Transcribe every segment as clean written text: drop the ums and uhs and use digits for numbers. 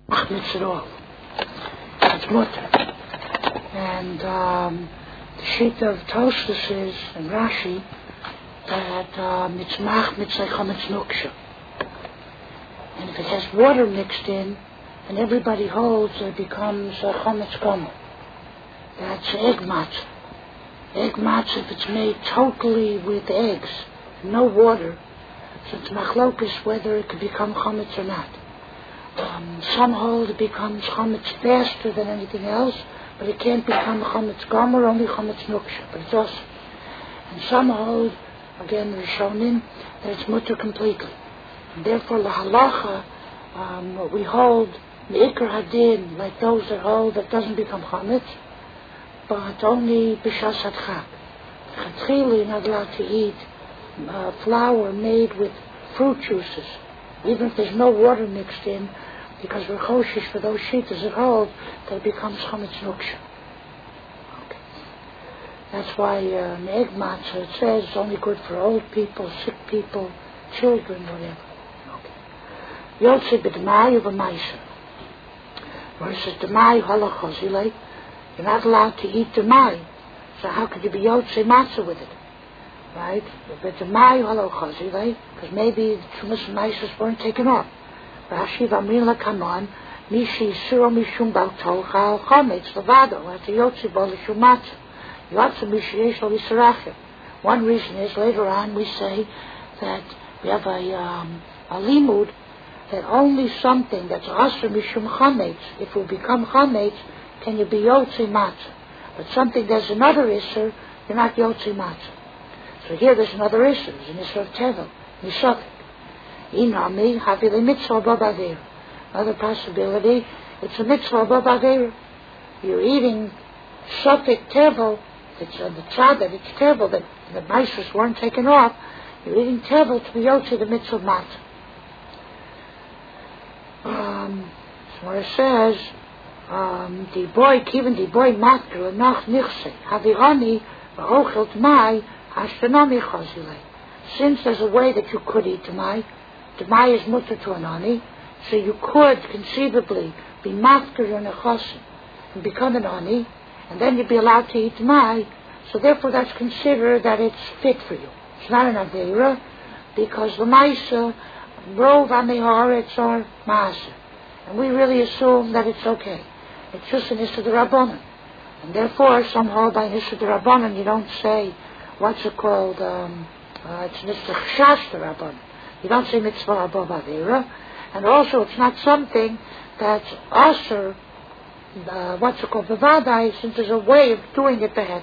Achmitz at all. It's mutter. And the sheet of Tosfos is, and Rashi, that it's machmitz like chametz nuksha. And if it has water mixed in, and everybody holds, it becomes chametz gomer. That's egg matzah. Egg matzah, if it's made totally with eggs, no water, so it's machlokes whether it could become chametz or not. Some hold it becomes chametz faster than anything else, but it can't become chametz gomer, only chametz nuksha, but it's also. And some hold, again, Rishonim, that it's mutter completely. And therefore, la halacha, we hold me'ikar hadin, like those that hold that doesn't become chametz, but only b'shas hadchak. Chatchila, you're not allowed to eat flour made with fruit juices, even if there's no water mixed in, because we're choshish for those shitas that hold that it becomes chametz nuksha. Okay. That's why egg matzah, it says it's only good for old people, sick people, children, whatever. Okay. Yotze b'dmai uva maisa. Versus dmai halachos, you're not allowed to eat dmai, so how could you be yotze matzah with it? Right? But dmai halachos, because maybe the trumas and maisas weren't taken off. Rashi v'amrin lakaman, mishi siro mishum baltol chal chametz levado, that's a yotze bo l'shum matzah. Yotze mishi yesh lo yisarachim. One reason is later on we say that we have a limud that only something that's asr mishum chametz, if it will become chametz, can you be yotze matzah. But something that's another isser, you're not yotze matzah. So here there's another isser, there's an isser of tevel, nisafik. Inami havili mitzvah b'avera. Another possibility, it's a mitzvah b'avera. You're eating safik tevel, it's on the tzad that it's tevel, that the maisers weren't taken off. You're eating tevel to be yotze the mitzvah matzah. So it says, the boy matru nach nichse havirani v'ochel t'mai hashtanami chazilei. Since there's a way that you could eat t'mai is mutter to an ani, so you could conceivably be mafker and a chasim and become an ani, and then you'd be allowed to eat t'mai. So therefore that's considered that it's fit for you. It's not an aveira, because the maisa rov ameharetz are maasa, and we really assume that it's okay. It's just an issue of the rabbanon, and therefore somehow by an issue of the rabbanon you don't say what's it called. It's an issue of chashash the rabbanon. You don't say mitzvah above avera, and also it's not something that's aser. What's it called? Bevadai, since there's a way of doing it behet.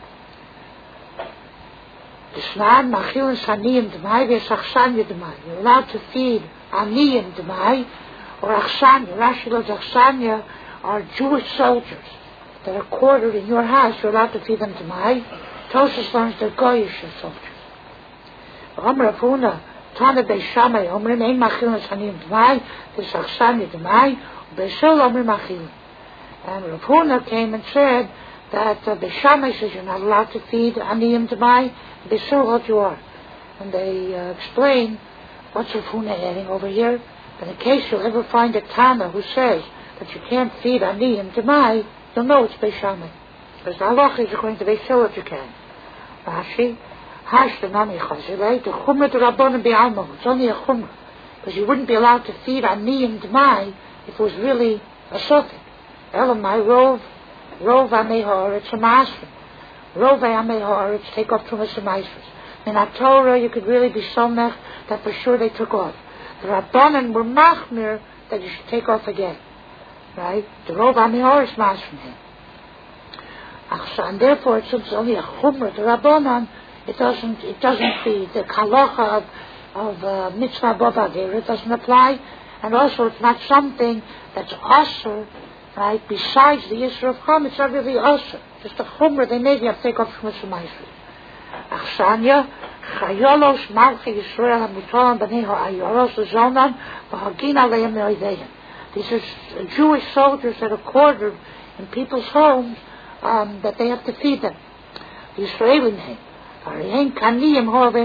Disnan machil saniyim d'mai v'esachsanya d'mai. You're allowed to feed aniyim d'mai or achsanya. Rashi loves achsanya are Jewish soldiers that are quartered in your house. You're allowed to feed them d'mai. Tosfos learns they're goyish soldiers. Amar Avuna Tana Beishamai Omrim Ein Machilin Saniyim d'mai v'esachsanya d'mai Beishol Omrim Machilin. And Rav Huna came and said that Beishamai says you're not allowed to feed aniyim d'mai. Beishol what you are. And they explain what's Rav Huna adding over here. But in case you'll ever find a Tana who says that you can't feed aniyim d'mai, you'll know it's Beishamai. Because the halacha is according to Beishol that you can. Rashi Hashtanami chazilei the chumrah to rabbanon be'alma. It's only a chumrah, because you wouldn't be allowed to feed aniyim d'mai if it was really a sofik. Elamai rov amehor, it's a maasrim. Rov amehor, it's take off trumas and maasrim. In a Torah, you could really be somech that for sure they took off. The rabbanon were machmir that you should take off again, right? The rov amehor is maasrim. And therefore, since it's only a chumrah to rabbanon, it doesn't be the halacha of mitzvah b'avera. It doesn't apply, and also it's not something that's asur, right? Besides the issue of chum, it's not really asur. Just a chumrah they made you have to take off from the ma'aseh. Achsanya chayolos malchi Yisrael hamutolam b'nei ha'ayoros zonan v'hagin aleim me'oideim. These are Jewish soldiers that are quartered in people's homes that they have to feed them. The Israelim. They're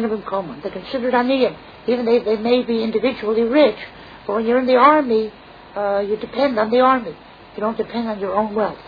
considered aniyim, even though they may be individually rich. But when you're in the army, you depend on the army. You don't depend on your own wealth.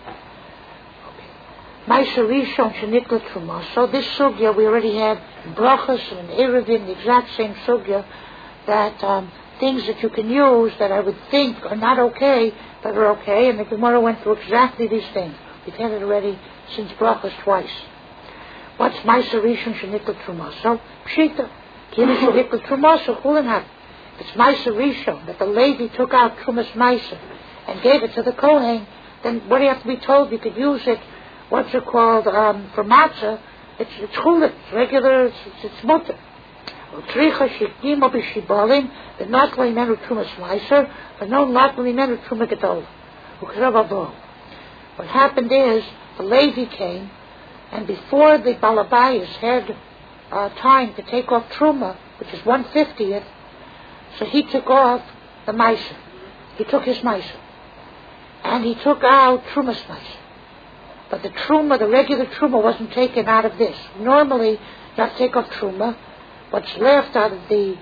Ma'aser Rishon shenikla truma. So this sugya we already have in brachas and in eruvin, the exact same sugya, that things that you can use that I would think are not okay, but are okay, and the Gemara went through exactly these things. We've had it already since brachas twice. What's Ma'aser Rishon shenikla truma? So pshita, kiddush shenikla truma, so chulin have. It's Ma'aser Rishon that the Levi took out trumas Ma'aser and gave it to the Kohen. Then what do you have to be told? You could use it. What's it called for matzah? It's chulin, it's regular, it's mutter. Utricha shikdimo b'shibalim, but not l'imenu trumas Ma'aser, but no not l'imenu truma gedola. U'krav avo. What happened is the Levi came, and before the Balabayas had time to take off truma, which is 1/50th, so he took off the Ma'aser. He took his Ma'aser, and he took out trumas Ma'aser. But the truma, the regular truma, wasn't taken out of this. Normally, you have to take off truma. What's left out of the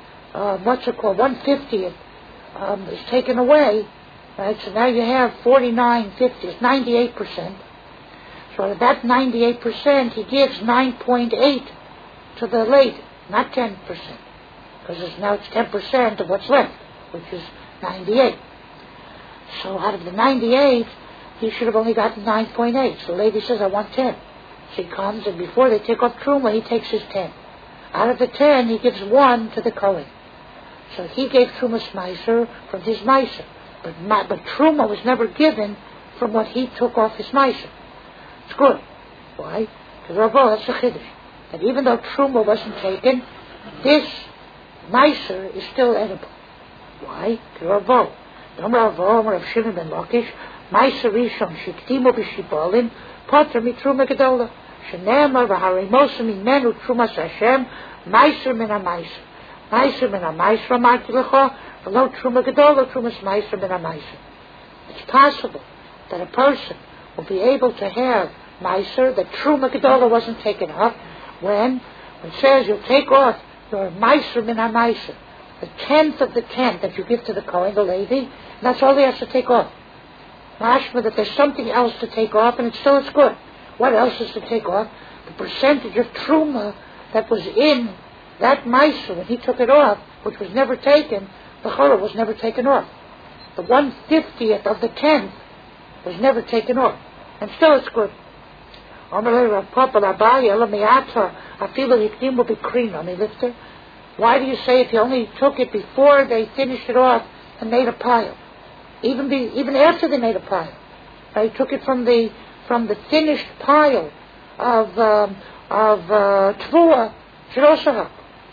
1/50th is taken away. Right? So now you have 49/50, 98%. So out of that 98%, he gives 9.8 to the lady, not 10%, because now it's 10% of what's left, which is 98. So out of the 98, he should have only gotten 9.8. So the lady says, I want 10. She comes, and before they take off truma, he takes his 10. Out of the 10, he gives 1 to the Kohen. So he gave trumas Ma'aser from his Ma'aser. But truma was never given from what he took off his Ma'aser. It's good. Why? Because that's a chiddush. That even though truma wasn't taken, this Ma'aser is still edible. Why? Because Rav Shimon ben Lakish, Ma'aser Rishon shikdimo b'shibalim, potter mitruma gedola. Shenemar v'harimosim imenu trumas Hashem, Ma'aser min ha-Ma'aser. Ma'aser min ha-Ma'aser amarti lecha, v'lo truma gedola, trumas Ma'aser min ha-Ma'aser. It's possible that a person will be able to have Ma'aser, that truma gedola wasn't taken off, when it says you'll take off your Ma'aser min ha-Ma'aser, the 10th of the 10th that you give to the Kohen, the Levi, and that's all he has to take off. Mashma that there's something else to take off, and it's good. What else is to take off? The percentage of truma that was in that Ma'aser when he took it off, which was never taken, the chorah was never taken off. The 1/50th of the 10th was never taken off, and still it's good. Why do you say if you only took it before they finished it off and made a pile? Even after they made a pile, they took it from the finished pile of Tvua Shirosahak.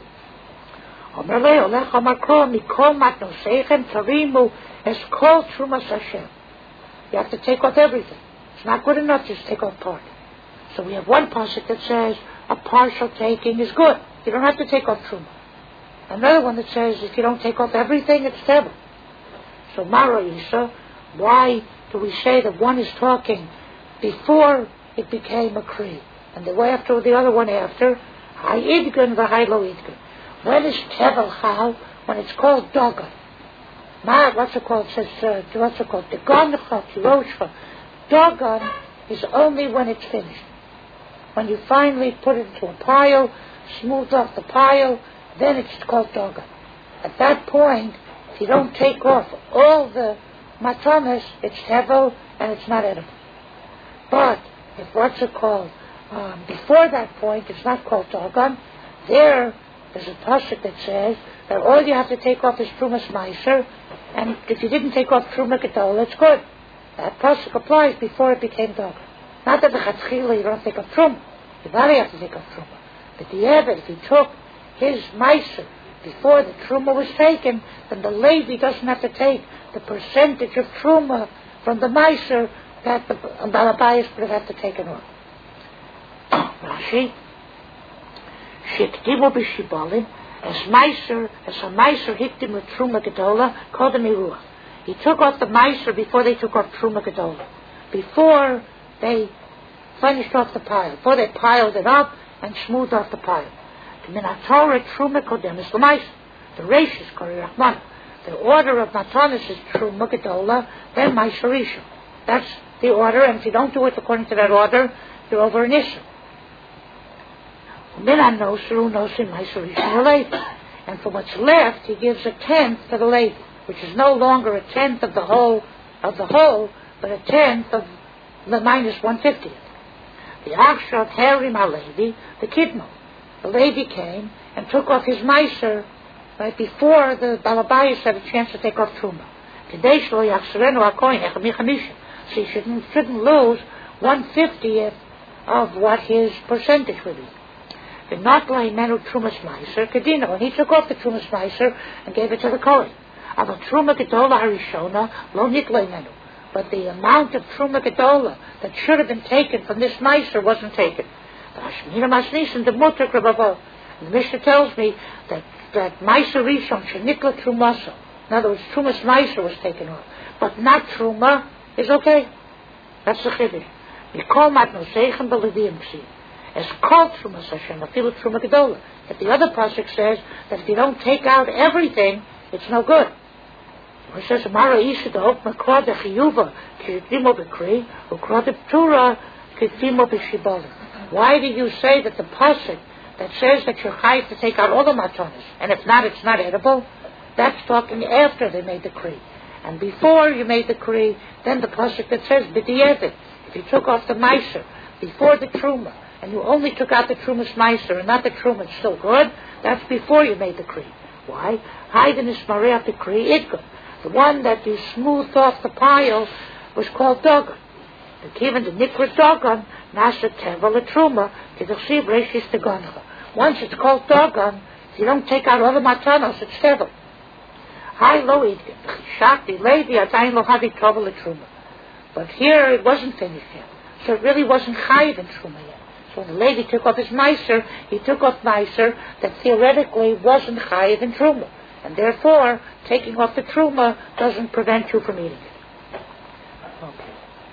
You have to take off everything. It's not good enough just to take off part. So we have one pasuk that says a partial taking is good. You don't have to take off truma. Another one that says if you don't take off everything, it's terrible. So Mara Isa, why do we say that one is talking before it became a Kri, and the way after the other one after? Ha'idgun v'ha'lo idgun. When is Tevel Chal? When it's called Dogon. What's it called? It says, what's it called? Degoncha, Tiroshcha. Dogon is only when it's finished. When you finally put it into a pile, smooth off the pile, then it's called Dogon. At that point, if you don't take off all the matanas, it's Tevel and it's not edible. But if what's it called? Before that point, it's not called Dogon. There's a pasuk that says that all you have to take off is Trumas Ma'aser, and if you didn't take off Truma Gedola, it's good. That pasuk applies before it became Dogon. Not that the Chatzchila you don't take off Truma. You really have to take off Truma. But the Eved, if he took his Ma'aser before the Truma was taken, then the Levi doesn't have to take the percentage of Truma from the Ma'aser that the Balabayas would have to take it off. Rashi, Shikdimu b'shibalim, as a Ma'aser hikdim with Truma Gedola, kodem iruach. He took off the Ma'aser before they took off Truma Gedola, before they finished off the pile, before they piled it up and smoothed off the pile. The Minatorah Truma kodem is the Ma'aser. The Reishis Kori Rachman. The order of Matanis is Truma Gedola, then Ma'aser Rishon. That's the order, and if you don't do it according to that order, you're over an issue. Minan Nosru Nosim Ma'aser Rishon Levi. And for what's left, he gives a tenth to the Levi, which is no longer a tenth of the whole, but a tenth of the minus 1/50th. The Achshav Harim HaLevi, the Kidmo. The Levi came and took off his Meiser right before the Balabayas had a chance to take off Truma. So he shouldn't lose 1/50th of what his percentage would be. The not Menu Trumas Meiser, Kadino, and he took off the Trumas Meiser and gave it to the Kohen. Truma Gedola Harishona, Lo Niklei Menu. But the amount of Truma Gedola that should have been taken from this Meiser wasn't taken. The Mishnah tells me that Meiser Rishon Shenikla Trumaso. In other words, Trumas Meiser was taken off. But not Truma is okay. That's the Chiddush. Mikol Mat Noseichen B'Leviyim Ksiv. As called Trumas Hashem, Afilu Truma Gedola. If the other pasuk says that if you don't take out everything, it's no good. It says, Mara Ishidov, Makra de Chiyuva, Kidimo B'Kri, Ukra de Ptura, Kidimo B'Shibala. Why do you say that the pasuk that says that you're chayav to take out all the matanos, and if not, it's not edible? That's talking after they made the Kri. And before you made the Kri, then the pasuk that says, B'Di'evet, if you took off the Meiser before the Truma, and you only took out the Trumas Meiser and not the Truma, it's still good, that's before you made the Kri. Why? Haiden is Mareach the Kri Idgun. The one that you smoothed off the pile was called Dogon. The given the Nikra Dogon, Nasa Tevel the Truma, Kidachsiv Reshis the Goncha. Once it's called Dogon, if you don't take out all the Matanos, it's Tevel. Hi lo Idgun. Shakti Levi Adain lo Havi Tevel the Truma. But here it wasn't finished yet. So it really wasn't Chayiv in Truma yet. So when the lady took off his Meiser, he took off Meiser that theoretically wasn't Chayiv in Truma. And therefore, taking off the Truma doesn't prevent you from eating it. Okay.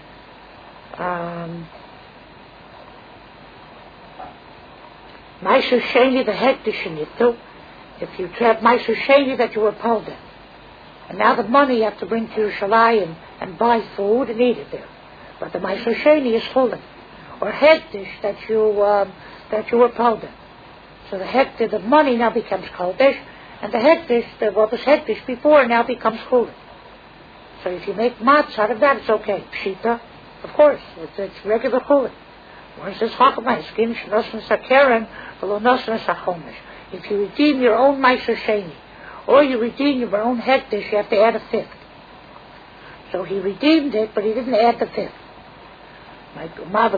Meiser Sheni, the Hektish Shenittu, if you have Meiser Sheni that you were pulled in. And now the money you have to bring to Yerushalayim and buy food and eat it there. But the Meiser Sheni is Chulin. Or Hektish that you were pulled in. So the Hektish, the money now becomes Kodesh, and the Hektish, what was Hektish before, now becomes Chulin. So if you make matzah out of that, it's okay. Pshita, of course, it's regular Chulin. Or it says Chachamai, Skin Shnosn Sakeren, V'lo Nosn Sachomish. If you redeem your own Meiser Sheni, or you redeem your own Hektish, you have to add a fifth. So he redeemed it, but he didn't add the fifth. The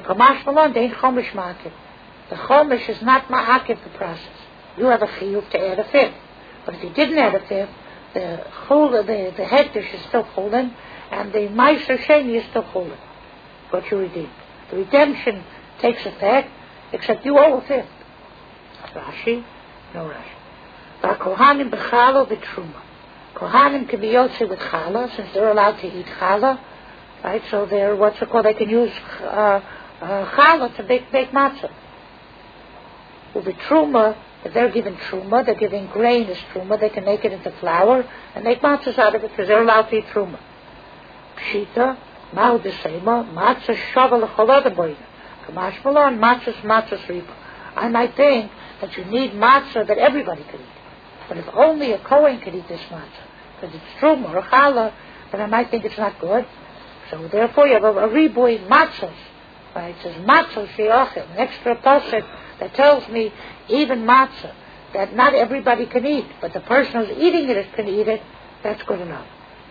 Chomish is not ma'akif the process. You have a chiyuv to add a fifth. But if you didn't add a fifth, the hektish is still chulin, and the Meiser Sheni is still chulin. What you redeemed. The redemption takes effect, except you owe a fifth. Rashi? No Rashi. Kohanim b'chala v'truma. Kohanim can be yotze with chala, since they're allowed to eat chala. Right, so they're what's it called? They can use challah to bake matzah. With the truma, if they're given truma, they're giving grain as truma. They can make it into flour and make matzahs out of it because they're allowed to eat truma. Pshita, ma'u desema, matzah shava l'cholada boina. Kamash malon, matzahs riba. I might think that you need matzah that everybody could eat, but if only a Kohen could eat this matzah because it's truma or challah, then I might think it's not good. So therefore you have a ribui matzos. Right? It says matzos she'achel, an extra pasuk that tells me even matzah that not everybody can eat, but the person who's eating it can eat it. That's good enough.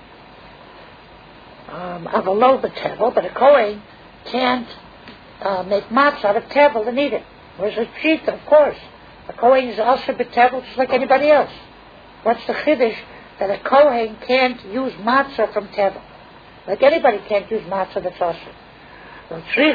Avalo b'tevel, but a kohen can't make matzah out of tevel and eat it. Whereas a pshita, of course, a kohen is also b'tevel just like anybody else. What's the chiddush that a kohen can't use matzah from tevel? Like anybody can't use matzah that's also. Talking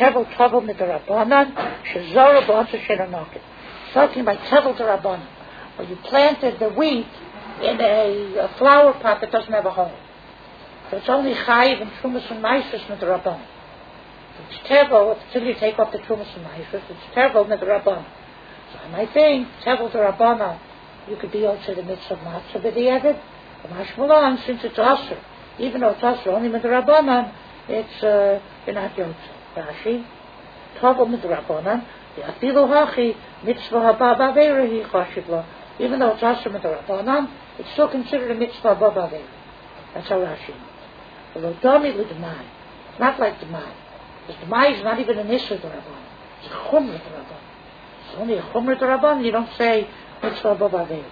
about tevel d'Rabbanan, where you planted the wheat in a flower pot that doesn't have a hole. So it's only chayiv and trumas and meisus d'Rabbanan. It's tevel until you take off the trumas and meisus. It's tevel d'Rabbanan. So I might think tevel d'Rabbanan, you could be also the mitzvah of matzah b'di'evet, Mashmalan, since it's Asr, even though it's Asr only Midrabanan, it's you're not Yotze. Rashi, Tavo Midrabanan, Yafilu Hachi, Mitzvah Haba Bavera Hi Chashivla. Even though it's Asr Midrabanan, it's still considered a Mitzvah Haba Bavera. That's how Rashi knows. Although Domi L'Demai, not like Demai. Because Demai is not even an Isser D'Rabbanan. It's a Chumra D'Rabbanan. It's only a Chumra D'Rabbanan, you don't say Mitzvah Haba Bavera.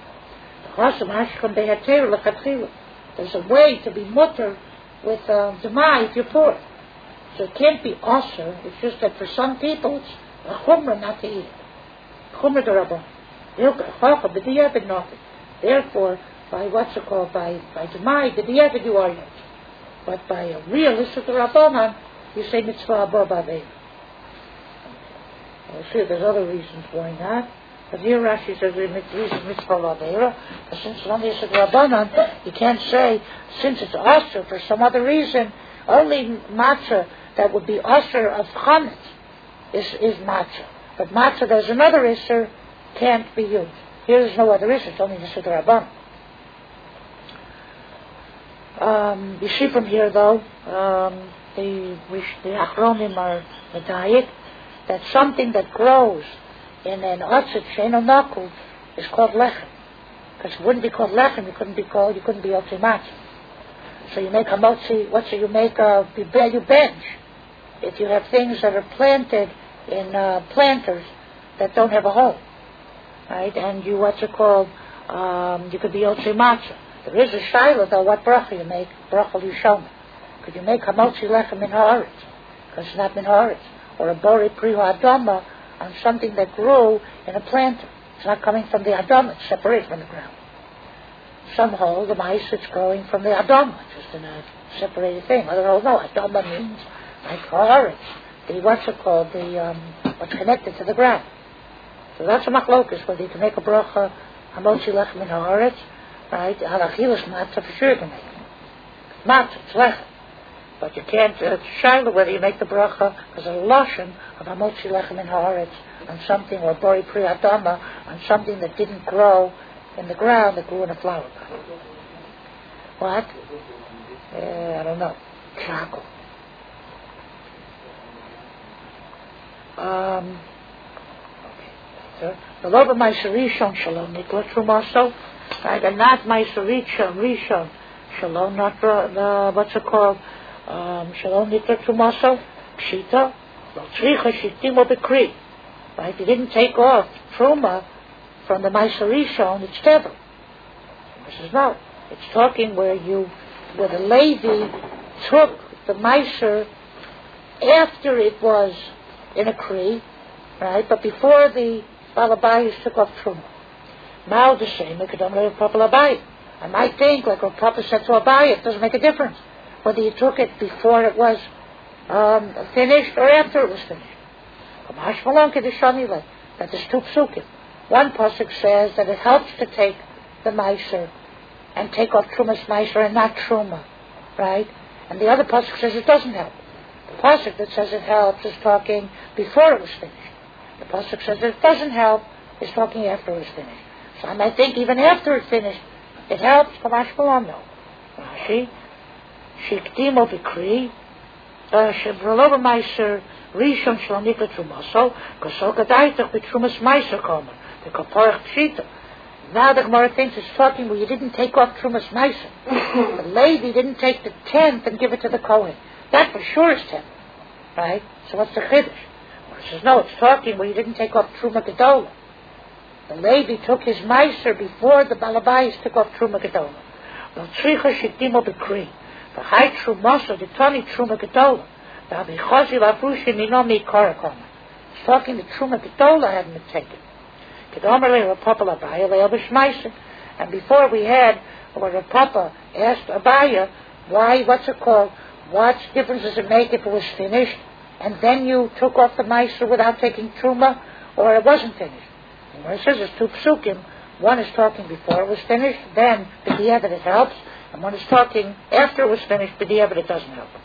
There's a way to be mutter with Demai if you're poor. So it can't be Asr. It's just that for some people it's a Chumra not to eat. Chumra D'Rabbanan. Therefore, by what's it called, by Demai, the Diavad you are yet. But by a real Issa D'Rabbanan, you say Mitzvah Haba Bavera. I'll see if there's other reasons why not. But here Rashi says the reason Mitzvah Bavera, but since it's only Issa D'Rabbanan, you can't say, since it's Asr for some other reason, only matzah that would be Asr of Chametz is matzah. But matzah, there's another Issa, can't be used. Here there's no other Issa, it's only Issa D'Rabbanan. You see from here, though, the Achronim are medayik that something that grows in an otzit sheino nakul is called lechem. Because it wouldn't be called lechem, you couldn't be otzi matzah. So you make a motzi, you make you bench. If you have things that are planted in planters that don't have a hole, right? And you, you could be otzi matzah. There is a shayla, though, what bracha you make, bracha lishoma. Could you make hamotzi lechem min haaretz? Because it's not min haaretz. Or a bori prihu adama on something that grew in a planter. It's not coming from the adama, it's separated from the ground. Some hold the mice, it's growing from the adama, just in a separated thing. Others hold, no, adama means like haaretz. What's connected to the ground. So that's a machlokus, whether you can make a bracha hamotzi lechem min haaretz. Right? Halachilas matzah for sure to make. Matzah, it's lechem. But you can't, it's shayla whether you make the bracha as a lashon of hamotzi lechem in haaretz on something, or bori pri adama, on something that didn't grow in the ground, that grew in a flower pot. What? I don't know. Charcoal. Okay. The love of my Rishon Shalom Nikla Trumaso. Right, and not my Rishon, Shalom, not what's it called? Shalom Nitra Trumaso, Pshita, Tzricha Shitimo Bekri. Right, you didn't take off Truma from the Meiser Rishon, it's Tevel. This is no. It's talking where the Levi took the Meiser after it was in a Kri, right, but before the Balabayas took off Truma. Now the same, we could only have Papa Abayit. I might think, like what Papa said to Abayit, it doesn't make a difference whether you took it before it was finished or after it was finished. That there's two psukim. One pasuk says that it helps to take the meiser and take off Trumas meiser and not Truma, right? And the other pasuk says it doesn't help. The pasuk that says it helps is talking before it was finished. The pasuk says that it doesn't help is talking after it was finished. So I might think even after it's finished, it helps. Kamash Malan, no. Rashi, Shiktimo Bikri, Shebrolova Meiser, Rishon Shlonika Trumaso, Kosol Gadaitach Betrumas Meiser Komer, the Kaparach Pshita. Now the Gemara thinks it's talking where you didn't take off Trumas Meiser. The lady didn't take the 10th and give it to the Kohen. That for sure is 10th, right? So what's the Chiddush? Well, it says, no, it's talking where you didn't take off Truma Gedola. The Levi took his meiser before the Balabayas took off Truma Gedola. Well, Tzricha Shitimo Bekri. The high Trumaso, the Tani Truma Gedola. The Abichazi Lavrushi Ninomi Korakom. It's talking the Truma Gedola hadn't been taken. Kedomer Le Papa Abaya Leobish Meiser. And before we had, where Papa asked Abaya, what's it called? What difference does it make if it was finished? And then you took off the meiser without taking Truma, or it wasn't finished? And where it says it's two psukim, one is talking before it was finished, then b'diavad it helps, and one is talking after it was finished, b'diavad it doesn't help.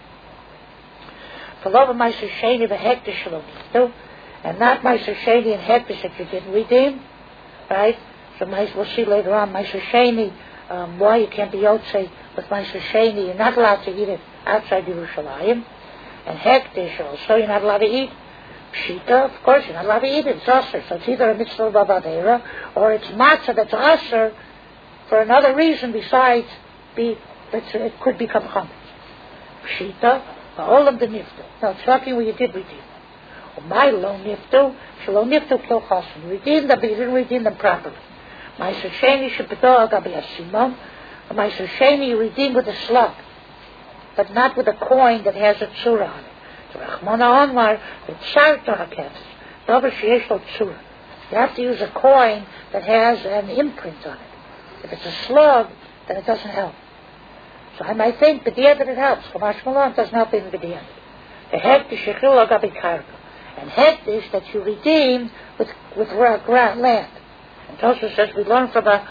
V'lova meiser sheni v'hektish shelo, and not meiser sheni and hektish that you didn't redeem, right? So we'll see later on, meiser sheni why you can't be Yotzei with Ma'aser Sheni. You're not allowed to eat it outside Yerushalayim. And Hektish also, you're not allowed to eat. Pshita, of course, you're not allowed to eat it. It's Aser. So it's either a Mitzvah B'Adeira, or it's Matzah that's Aser for another reason besides it could become Chametz. Pshita, all of the Niftu. Now, it's talking what you did redeem them. My lo Niftu, Shalo Niftu Kil Chasim. You redeemed them, but you didn't redeem them properly. Ma'aser Sheni Shepito Agabi Asimon. Ma'aser Sheni you redeem with a slug, but not with a coin that has a tzura on it. So Rachmana Omar, the Tzar Torah Davar Sheyesh Lo Tzura. You have to use a coin that has an imprint on it. If it's a slug, then it doesn't help. So I might think B'diavad it helps. Kamash Malon doesn't help even B'diavad. The Hektish Shechil Agabi Karka. And Hektish that you redeemed with land. And Tosha says we learn from a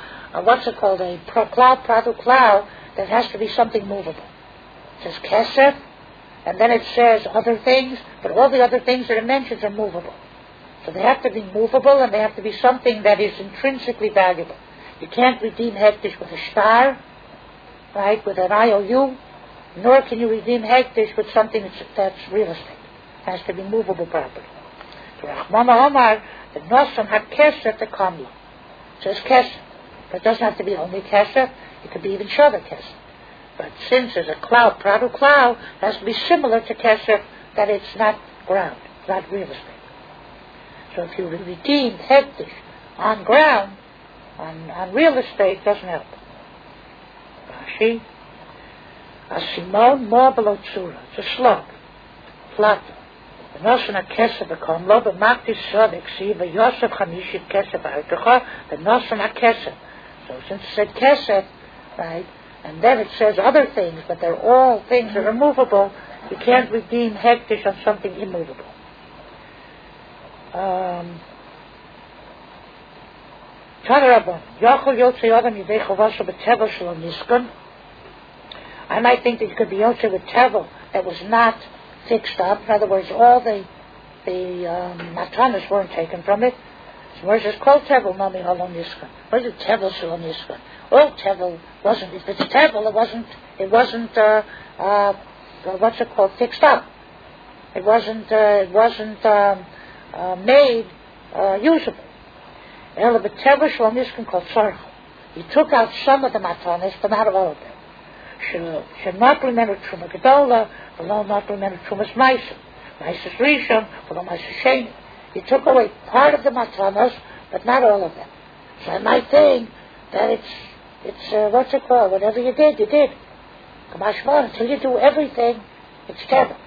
plow that has to be something movable. It says Kesef, and then it says other things, but all the other things that it mentions are movable. So they have to be movable, and they have to be something that is intrinsically valuable. You can't redeem Hektish with a star, right, with an IOU, nor can you redeem Hektish with something that's real estate. It has to be movable property. So Rachmana Omar, the Nosam had Kesef the Kamla. It says Kesef, but it doesn't have to be only Kesef, it could be even Shavah Kesef. But since there's a cloud, Pradu cloud, it has to be similar to Kesef, that it's not ground, not real estate. So if you redeem Hektish on ground, on real estate, it doesn't help. Rashi, Asimon Marbalo Tzura, it's a slug, flat. The Nosson HaKesef HaKomlo, but Maktis Sodek, see, the Yosef Chamishit Kesef HaRtocha, the Nosson HaKesef. So since it said Kesef, right, and then it says other things, but they're all things that are movable, you can't redeem Hektish on something immovable. I might think that you could be Yotzei with Tevel that was not fixed up. In other words, all the matanas weren't taken from it. So where's this Kol Tevel Nami Halon Niskan? Where's the Tevel Shalom Niskan? Well, Tevel wasn't. If it's Tevel, it wasn't what's it called? Fixed up. It wasn't made usable. Ela b'Tevel Shalom Niskan called Tzarcha. He took out some of the matanas, but not all of them. Should not remember Truma Gedola, below not remember Trumas Meiser. Meiser's Rishon, below Meiser Sheni. He took away part of the matanas, but not all of them. So I might think that it's what's it called? Whatever you did, you did. Kamashmon, until you do everything, it's Tevel.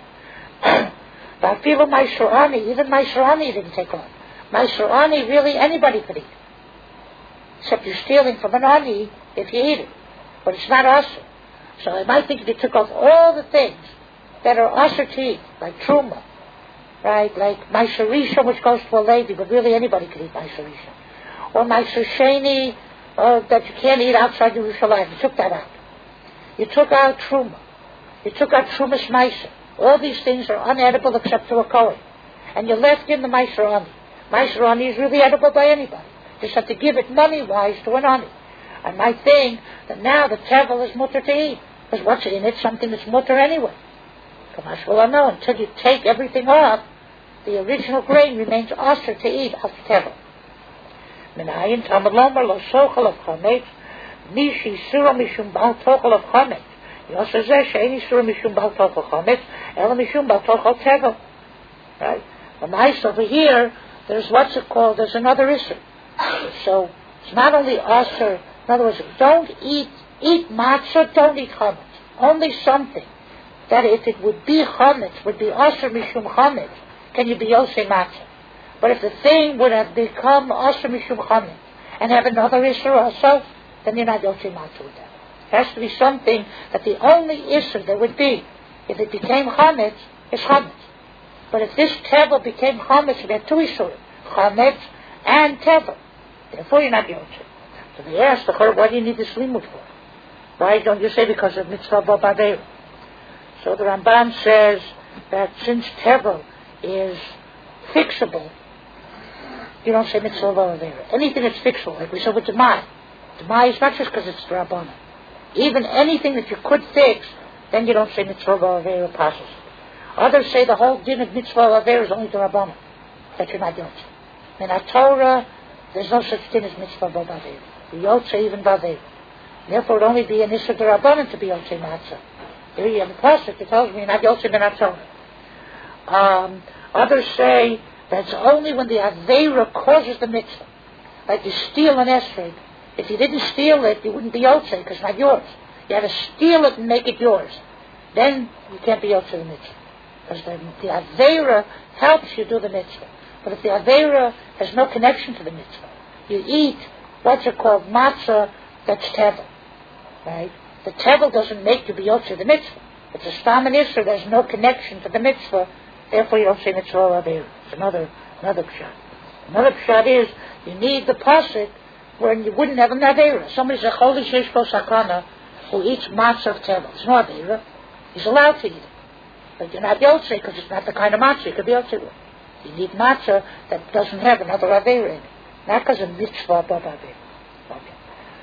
But people Meiser Ani, even Meiser Ani didn't take on. Meiser Ani, really anybody could eat. Except you're stealing from an Ani if you eat it. But it's not awesome. So I might think if you took off all the things that are Asher to eat, like Truma, right, like Meiser Rishon, which goes to a lady, but really anybody can eat Meiser Rishon. Or Meiser Sheni, that you can't eat outside Yerushalayim. You took that out. You took out Truma. You took out Trumas Meiser. All these things are unedible except to a Kohen. And you left in the Meiser Ani. Meiser Ani is really edible by anybody. You just have to give it money-wise to an Ani. I might think that now the Tevel is mutter to eat. Because what's in it? Something that's mutter anyway. Kamash will know, until you take everything off, the original grain remains asher to eat of Tevel. Minayin Talmud Lomer lo sochel of chametz, nishi sura mishum bal tochel of chametz. Yosef zeh she'eni sura mishum bal tochel chametz, ela mishum bal tochel Tevel. Right? The nice over here, there's what's it called? There's another issue. So it's not only asher. In other words, don't eat matzah, don't eat chametz. Only something that if it would be chametz, would be asher mishum chametz, can you be Yotzei matzah. But if the thing would have become asher mishum chametz and have another issur also, then you're not Yotzei matzah with that. It has to be something that the only issur there would be, if it became chametz, is chametz. But if this tevel became chametz, you had two issur, chametz and tevel. Therefore you're not Yotzei. So they asked the Chor, why do you need this limud for? Why don't you say because of mitzvah b'adeira? So the Ramban says that since tevel is fixable, you don't say mitzvah b'adeira. Anything that's fixable, like we said with Jemai, Demai is not just because it's Rabbanan. Even anything that you could fix, then you don't say mitzvah v'aveira passes. Others say the whole din of mitzvah v'aveira is only the Rabbanan, that you're not Yotze. In our Torah, there's no such thing as mitzvah v'aveira. The Yotze even v'aveira. Therefore, it would only be an issue the Rabbanan to be Yotze matzah. Here you have a pasuk that tells me you're not Yotze ben Torah. Others say that it's only when the Aveira causes the mitzvah. Like you steal an esrog. If you didn't steal it, you wouldn't be Yotze because it's not yours. You have to steal it and make it yours. Then you can't be Yotze the mitzvah. Because the Aveira helps you do the mitzvah. But if the Aveira has no connection to the mitzvah, you eat what's it called, matzah, that's tevel. Right? The tevel doesn't make you be Yotze the mitzvah. It's a stam and isser, there's no connection to the mitzvah, therefore you don't say mitzvah or Aveira. It's another pshat. Another pshat is, you need the pasuk when you wouldn't have an Aveira. Somebody's a holy sheshko sakana who eats matzah of tevel. It's no Aveira. He's allowed to eat it. But you're not Yotze because it's not the kind of matzah you could be Yotze with. You need matzah that doesn't have another Aveira in it. Not because of mitzvah above Aveira. Okay.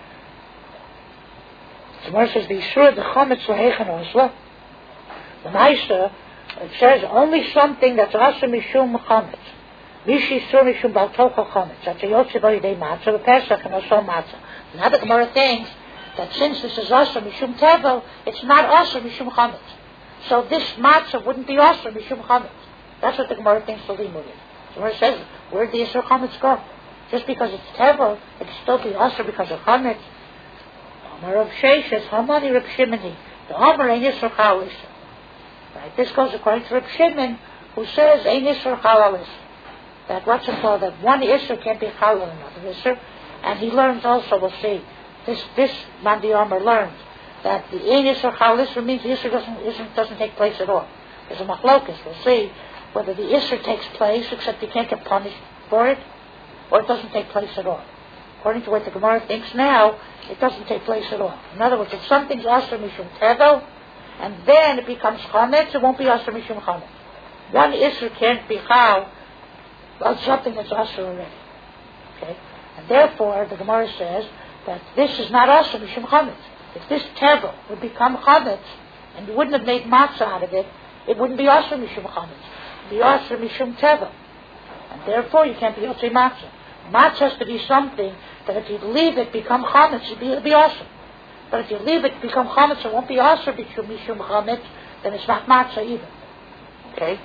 The Gemara says, be sure the chometz l'heichen osla. The Maisa, it says only something that's asa mishum chometz. Mishi sur mishum baltocha chometz. That's a Yotze b'yidei matzah, the Pesach and also matzah. Now the Gemara thinks that since this is asa mishum tevel, it's not asa mishum chometz. So this matzah wouldn't be asa mishum chometz. That's what the Gemara thinks the limud is. The Gemara says, where'd the isur chometz go? Just because it's tevel, it can still be asa because of chometz. Rav Sheshes, Hamani Reb Shimoni, the Amar ain't isur chal isur. Right? This goes according to Reb Shimon, who says ain't isur chal isur. That what's it called? That one isur can't be chal on another isur. And he learns also, we'll see, this Mandi Amar learns that the ain't isur chal isur means the isur doesn't take place at all. There's a machlokas. We'll see whether the isur takes place, except you can't get punished for it, or it doesn't take place at all. According to what the Gemara thinks now, it doesn't take place at all. In other words, if something's asur mishum tevel, and then it becomes chometz, it won't be asur mishum chometz. One isur can't be chal about something that's asur already. Okay? And therefore, the Gemara says that this is not asur mishum chometz. If this tevel would become chometz, and you wouldn't have made matzah out of it, it wouldn't be asur mishum chometz. It would be asur mishum tevel. And therefore, you can't be yotze matzah. Matzah has to be something that if you leave it become chametz, it'll be awesome. But if you leave it become chametz, it won't be awesome mishum chametz, then it's not matzah either. Okay?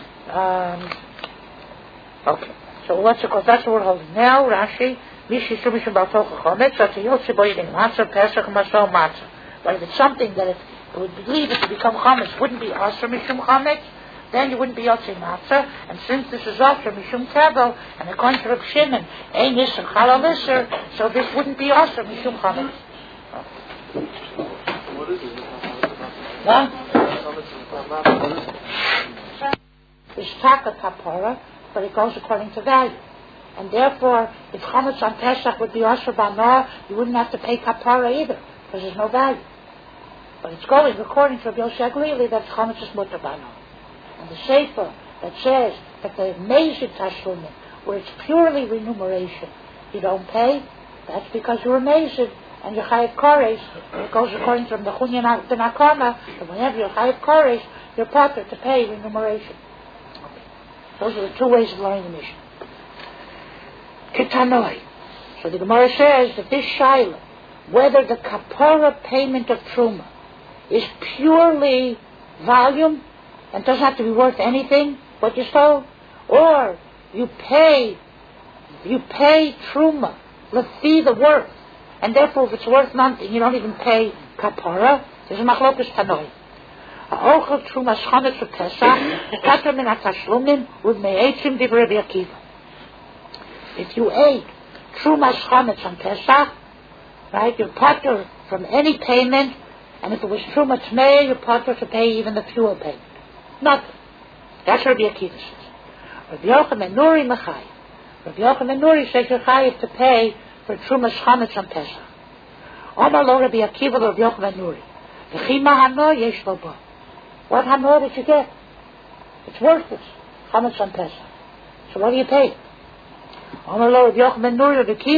Okay. So what's it called? That's what we're holding. Now, Rashi, mishum baltocha chametz, that's a yotze boyedin matzah, pesach, masol matzah. But if it's something that if it would leave it to become chametz, wouldn't be awesome mishum chametz, then you wouldn't be Yotze matzah, and since this is also mishum tevel, and according to Reb Shimon, ein isur chalal isur, so this wouldn't be also mishum chametz. What is it? What? It's taka kapara, but it goes according to value, and therefore, if chametz on Pesach would be asur b'anor, you wouldn't have to pay kapara either, because there's no value. But it's going according to Rabbi Yossi Aglili that chametz is mutar b'anor. And the sefer that says that the mezid tashlumim, where it's purely remuneration, you don't pay, that's because you're a mezid and you're chayav koresh. It goes according to the Chunyan ben Akama that whenever you're chayav koresh, you're proper to pay remuneration. Okay. Those are the two ways of learning the Mishnah. Ketanoi. So the Gemara says that this shaila, whether the kapara payment of truma is purely volume, and doesn't have to be worth anything, what you stole, or you pay truma, lefi the worth, and therefore if it's worth nothing, you don't even pay kapara. There's a machlokas tanoi. Ha'ochel truma chometz v'pesach, kater min ha'tashlumim, u'me'etzim divrei Rabbi Akiva. If you ate truma chometz on Pesach, right, you're patur from any payment, and if it was truma tmei, you're patur to pay even the fuel payment. Nothing. That's what Rabbi Akiva says. Rabbi Yochanan Nuri Machai. Rabbi Yochanan Nuri says you're chayiv to pay for Trumas Chametz on Pesach. Omar lo Rabbi Akiva lo Rabbi Yochanan Nuri. V'chima hano yesh lo bo. What hano did you get? It's worthless. Chametz on Pesach. So what do you pay? Omar lo Rabbi Yochanan Nuri Rabbi Akiva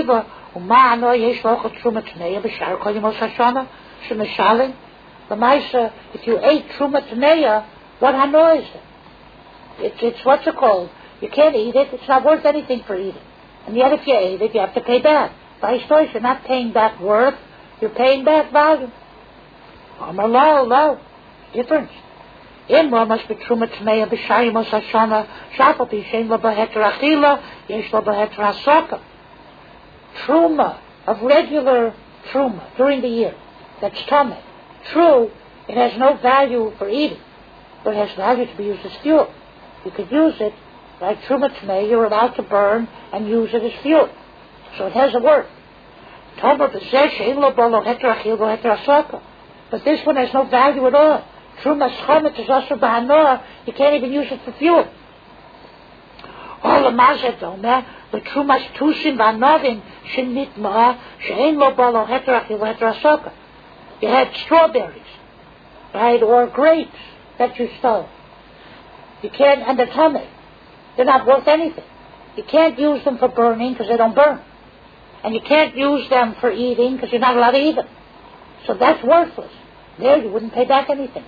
Umano yesh lochot truma tneya b'shar kol yemos hashana shemishalim. L'maisa, if you ate truma tneya, what hano is it? It's what's it called? You can't eat it. It's not worth anything for eating. And yet, if you ate it, you have to pay back. By choice, you're not paying back worth. You're paying back value. Amar lo, difference. Imra must be truma tmeya b'shar yemos hashana shafal b'shein lo b'heter achila yesh lo b'heter hasaka. Truma of regular truma during the year, that's tameh. True, it has no value for eating, but it has value to be used as fuel. You could use it like truma tmei. You're allowed to burn and use it as fuel, so it has a worth. But this one has no value at all. Truma schomet is also b'hanoah. You can't even use it for fuel. All the mazet domer, the trumas tusim v'anovim shenitma she'en lo balo heter achil heter asoka. You had strawberries, right, or grapes that you stole. You can't, and they're tummy. They're not worth anything. You can't use them for burning because they don't burn. And you can't use them for eating because you're not allowed to eat them. So that's worthless. There you wouldn't pay back anything.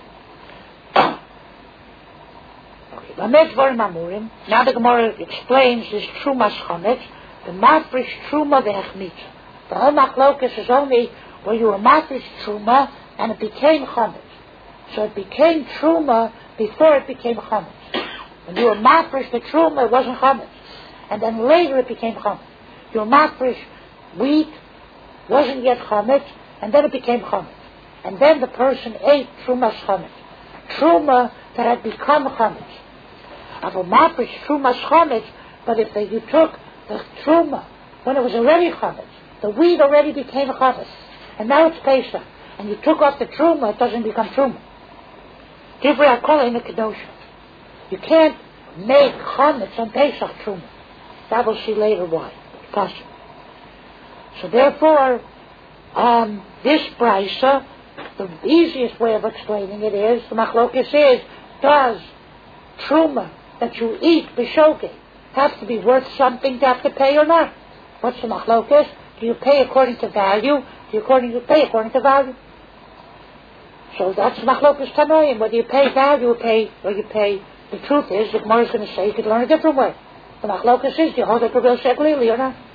Now the Gemara explains this Trumas Chometz, the Mafresh Truma V'Hechmitza. The whole Machlokas is only where you were Mafresh Truma and it became Chometz. So it became Truma before it became Chometz. When you were Mafresh the Truma, it wasn't Chometz. And then later it became Chometz. You were Mafresh wheat, wasn't yet Chometz, and then it became Chometz. And then the person ate Trumas Chometz. Truma that had become Chometz. Of a mafresh truma chometz, but if you took the truma when it was already chometz, the wheat already became chometz, and now it's Pesach, and you took off the truma, it doesn't become truma. Divrei HaKol in the kedosha. You can't make chometz on Pesach truma. That we'll see later why. It's possible. So therefore, this brisa, the easiest way of explaining it is the machlokas is, does truma that you eat b'shogeg have to be worth something to have to pay or not? What's the machlokas? Do you pay according to value? Do you pay according to value? So that's machlokas tanoim. Whether you pay value or you pay. The truth is, the Gemara is going to say you could learn a different way. The machlokas is, do you hold it for real shekelili or not?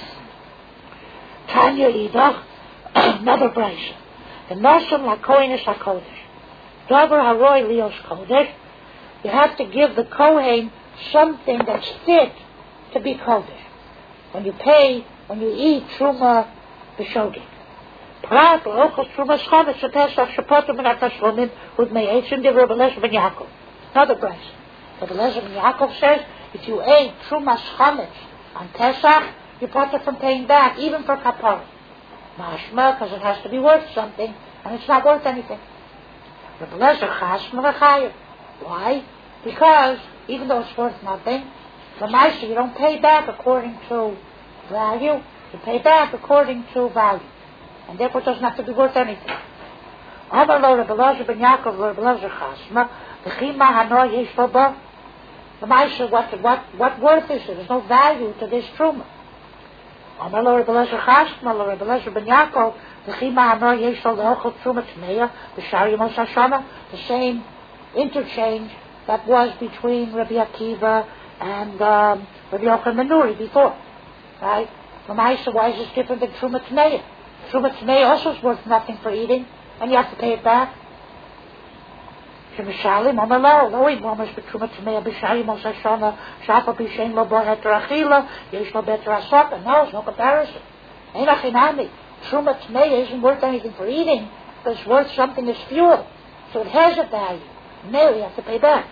Tanya idach, another brisa. The nosam lakoinis hakodesh. Davar haroi lios kodesh. You have to give the Kohen something that's fit to be Kodesh. When you eat Truma B'Shogeg. Prat l'ochos Truma Schometz Shepesach Shepotem and Atashlomin with Me'etzim de Rebbe Eliezer ben Yaakov. Another brisa. Rebbe Eliezer ben Yaakov says, if you ate Truma Schometz on Pesach, you brought it from paying back, even for Kapara. Mashma, because it has to be worth something, and it's not worth anything. Rebbe Eliezer Chasma V'Chayev. Why? Because even though it's worth nothing, the Maisa, you don't pay back according to value, you pay back according to value. And therefore it doesn't have to be worth anything. Amar lo Rebbe Eliezer ben Yaakov lo Rebbe Eliezer Chasma, v'chima hano yesh lo ba. The Maisa, what worth is it? There's no value to this truma. Amar lo Rebbe Eliezer Chasma lo Rebbe Eliezer ben Yaakov, v'chima hano yesh lo le'ochel truma tmeya b'shar yemos hashana. The same interchange that was between Rabbi Akiva and Rabbi Yochanan Nuri before, right? L'maisa, why is this different than Truma Tmeya? Truma Tmeya also is worth nothing for eating, and you have to pay it back. Shemishalim, Amalo, Loi, Momas, but Truma Tmeya, B'Shari, Mosashana, Shafa, B'Shem, Lo, Bo, Heter, Achila, Yesh, Lo, Beter, Asaka. No, there's no comparison. Ein Achinami. Truma Tmeya isn't worth anything for eating, but it's worth something as fuel. So it has a value. No, you have to pay back.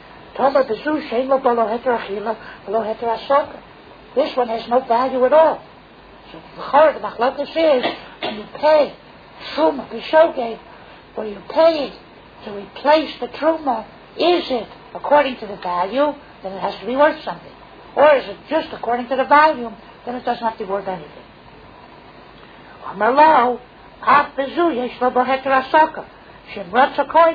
This one has no value at all. So the machlokas is, when you pay truma b'shogeg, where you pay to replace the truma, is it according to the value? Then it has to be worth something. Or is it just according to the volume? Then it doesn't have to be worth anything. Amar af bezu yesh lo bo heter asaka. But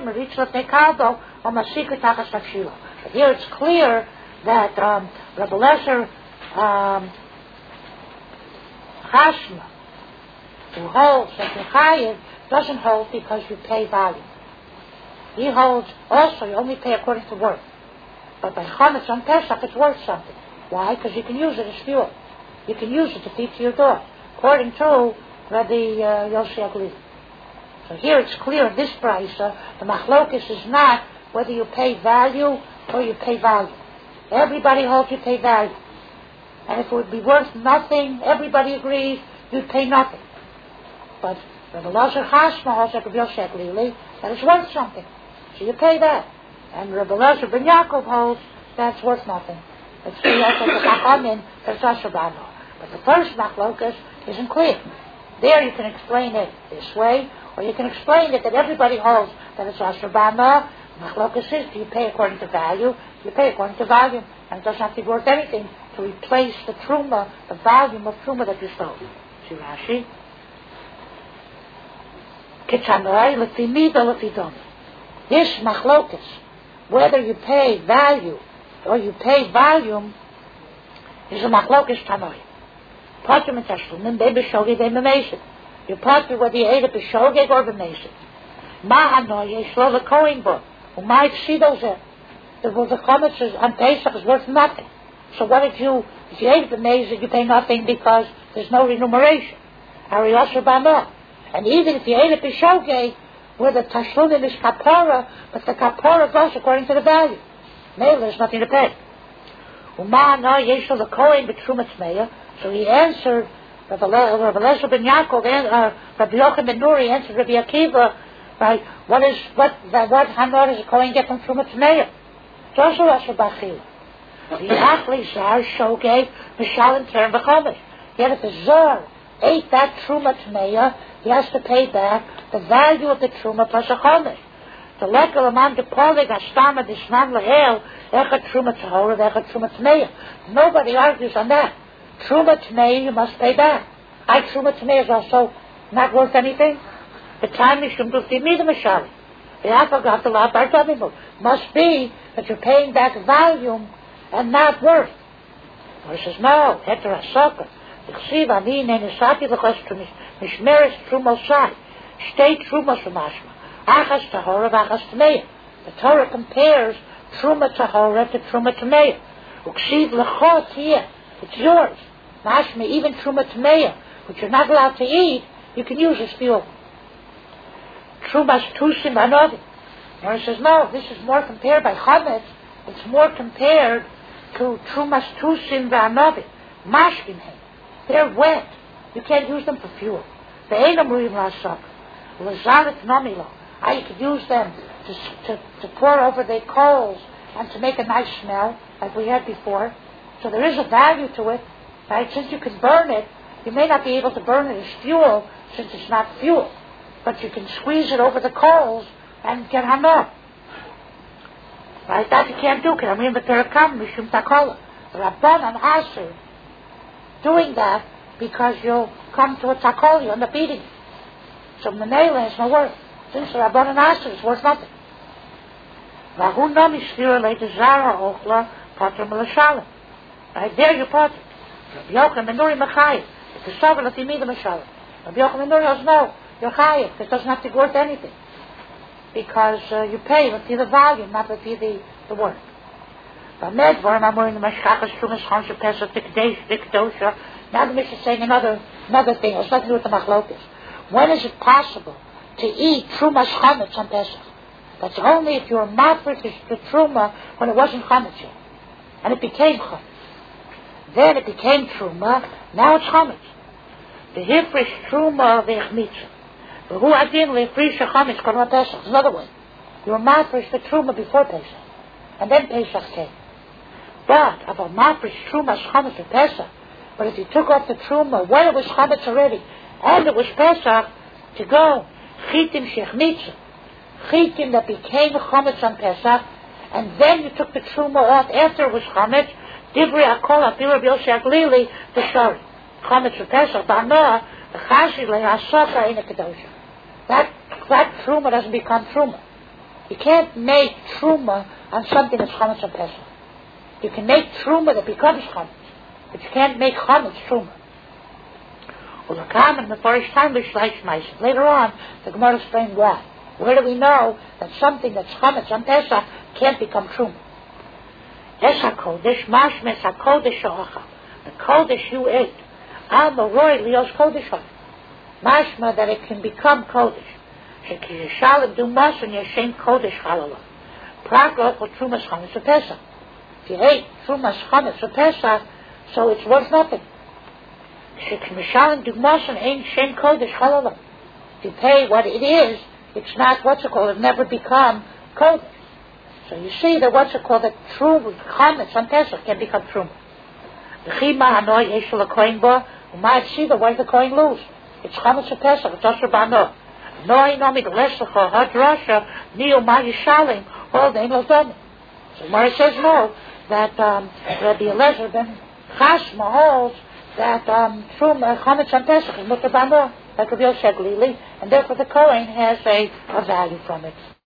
here it's clear that Rebbe Eliezer Chashma, who holds that the chayiv doesn't hold because you pay value. He holds also you only pay according to worth. But by chametz on Pesach, it's worth something. Why? Because you can use it as fuel. You can use it to feed to your dog, according to Rabbi Yossi Aglili. So here it's clear in this brisa, the machlokes is not whether you pay value or you pay value. Everybody holds you pay value. And if it would be worth nothing, everybody agrees you'd pay nothing. But Rabbi Elazar Chashma holds like Rabbi Yossi Aglili that it's worth something. So you pay that. And Rabbi Elazar ben Yaakov holds that's worth nothing. It's also the Chachamim that's Asher Bano. But the first machlokes isn't clear. There you can explain it this way, or you can explain it that everybody holds that it's Asher Bano. Machlokes is, do you pay according to value? You pay according to volume, and it doesn't have to be worth anything to replace the truma, the volume of truma that you stole. See Rashi? Kitchanoi lefi mida lefi domi. This machlokes, whether you pay value or you pay volume, is a machlokes tanoi. Pater mit tashlumim be b'shogeg be b'meishet. You pater whether you ate it b'shogeg or b'meishet. Ma hanoi yeshlo lekoin bo. Umay ksidozer. The chametz on Pesach is worth nothing. So what if you ate the maize, you pay nothing because there's no remuneration? And even if you ate it b'shogeg, where the tashlumin is kapara, but the kapara goes according to the value. Mele, there's nothing to pay. So he answered, Rabbi Elazar ben Yaakov, Rabbi Yochanan ben Nuri answered Rabbi Akiva, right? What hanor is a kohen get from Truma Tmeya? Joshua Asher Bachil. The Achli Zar Shogeg Mishalim Term B'chomish. Yet if the Zar ate that Truma Tmeya, he has to pay back the value of the Truma plus a Chomish. The Lekel Aman de Polig Ashtama Dishman Lehel Echad Truma Tahora Echad Truma Tmeya. Nobody argues on that. Truma Tmeya you must pay back. Truma Tmeya is also not worth anything. The time Mishum Dufti Mida Mishalim. Must be that you're paying back volume and not worth. Or he says, no, Heter HaSoka. L'chsiv ani ne'nesati l'chos mishmeres trumosai. Stay trumos v'mashma. Achas tahora v'achas tameya. The Torah compares truma tahora to truma tameya. L'chsiv l'chos here. It's yours. Mashma, even truma tameya, which you're not allowed to eat, you can use as fuel. Trumas tusim anodi. And he says, no, this is more compared by chametz. It's more compared to trumas tusim v'anodi. Mashkin him. They're wet. You can't use them for fuel. The einam ruim lasok. Lazaret nomilo. You could use them to pour over the coals and to make a nice smell, like we had before. So there is a value to it. Right? Since you can burn it, you may not be able to burn it as fuel, since it's not fuel. But you can squeeze it over the coals and get hanor. Right? That you can't do. K'ramim v'terakam mishum takola. Rabbanan aser doing that because you'll come to a takol, you'll end up eating it. So menela is no worth. Since Rabbanan aser is worth nothing. V'hu nami shvira le'tezara ochla pater melashalim. Right? There you put it. Rabbi Yochanan ben Nuri mechayiv. It's a sovereign that you need a mashalim. Rabbi Yochanan ben Nuri says no. You're chayiv. This doesn't have to be worth anything. Because you pay with the volume, not with the work. Now the Mishnah is saying another thing. It's nothing to do with the machlokes. When is it possible to eat trumas chametz on Pesach? That's only if you were mafresh the truma when it wasn't chametz yet, and it became chametz. Then it became truma. Now it's chametz. The hifresh truma v'echmitza. Who adin leifrisha chametz korban Pesach? It's another way. You were mafresh the truma before Pesach, and then Pesach came. But about mafresh trumas chametz for Pesach. But if you took off the truma when it was chametz already, and it was Pesach, to go chitim shechmitza, chitim that became chametz on Pesach, and then you took the truma off after it was chametz. Divrei akol apil Rabbi Yossi Aglili the shari chametz for Pesach. Ba'anoah the chashi le'asota in a kedosha. That truma doesn't become truma. You can't make truma on something that's chametz on Pesach. You can make truma that becomes chametz, but you can't make chametz truma. Ulakaman, the first time, later on, the Gemara explained why. Where do we know that something that's chametz on Pesach can't become truma? Es HaKodesh, mashmes HaKodesh Shoachal. The Kodesh you ate. Al Moroi Lios Kodesh Hot. Mashma that it can become Kodesh. Sheki Yishalim do Masan Yashem Kodesh Halala. Prakot for Trumas Chametz for Pesach. If you ate Trumas Chametz for Pesach, so it's worth nothing. Sheki Yishalim do Masan Ein Shem Kodesh Halala. If you pay what it is, it's not it never become Kodesh. So you see that the true Chametz on Pesach can become Truma. The Chima Hanoi Yeshua Kohen Bo, who might see the way the Kohen lose. It's Chametz on Pesach, it's Asher Bano. Noi Nomi Glesacha Hadrasha Neo Ma Yishalim Hol Dein Lozom. So Mari says no, that Rabbi Eliezer ben Chasma holds that Truma Chametz on Pesach is Mutar Bano, like Rabbi Yosef Glili, and therefore the Kohen has a value from it.